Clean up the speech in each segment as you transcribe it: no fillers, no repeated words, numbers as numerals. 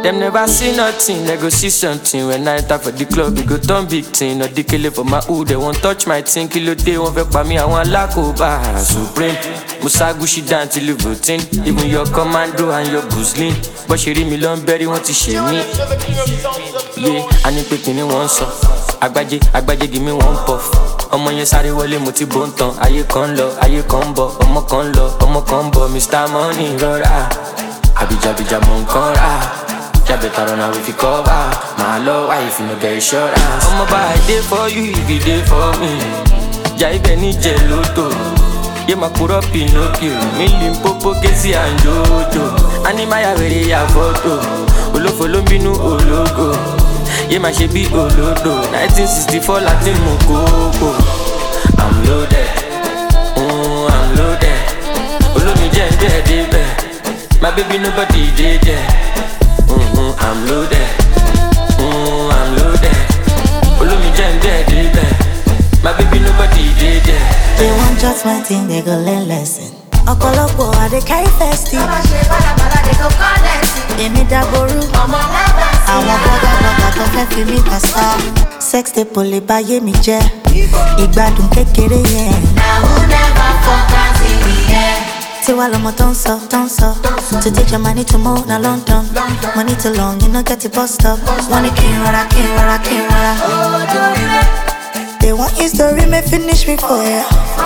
Them never see nothing, they go see something. When I enter for the club, we go turn big thing. Or the killer for my hood, they won't touch my thing. Kilo day won't vex by me, I want Lakoba Supreme. Musa Gushi down till you voting. Even your commando and your Guzlin. But she read me long berry, want to shame me. Yeah, I need picking in one song. Agbaje, give me one puff. Ọmọ yẹn sáré wọlé mo ti bó ń tan. Ayé kan lọ, ayé kan bọ̀. Ọmọ kan lọ, ọmọ kan bọ̀. Mr. Money rọra. Abija mo ń kán ra. Yeah, better run away if you cover. My love, why if you no get insurance? I'ma buy a day for you if you day for me. Yeah, if any gelato. Yeah, my put up Pinocchio. Million popo, Casey and Jojo. Animaya very ya photo. Follow me no logo. Yeah, my shebi olodo. 1964 Latin Mokoko. I'm loaded. I'm loaded. Olomi jẹ́ my baby nobody did I'm loaded. I'm loaded. Olomi jẹ́ my baby nobody did They want judgment thing, they go learn lesson. Ọ̀pọ̀lọpọ̀ I dey carry festive. Èmi dàgbòrú. Àwọn bọ́gà tó fẹ́ fi mí kàsá. Sex tape ò lè báyé mi jẹ́. Ìgbádùn kékeré yẹn. Now who never focus in the air? Tiwa lọmọ tó ń sọ. To take your money to move na London. Money too long, you no get it bus stop. Wọ́n ní kí n rọra. They want history, may finish me for ya.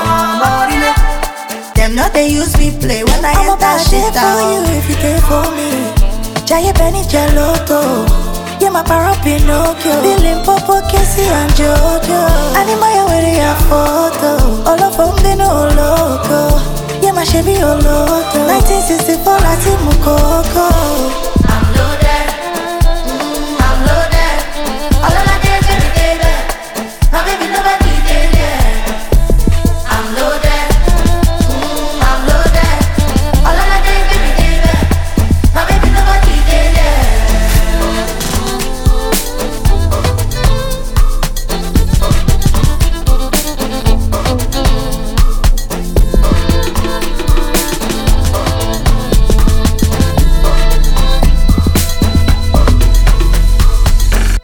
Them not they use me play when I hit that shit down. For you if you care for me. Jaye Benny Geloto. Yeah, my para Pinocchio. Billing Popo, Casey and Jojo. Animaya with your photo. All of them they know loco. Yeah, my Chevy Oloto.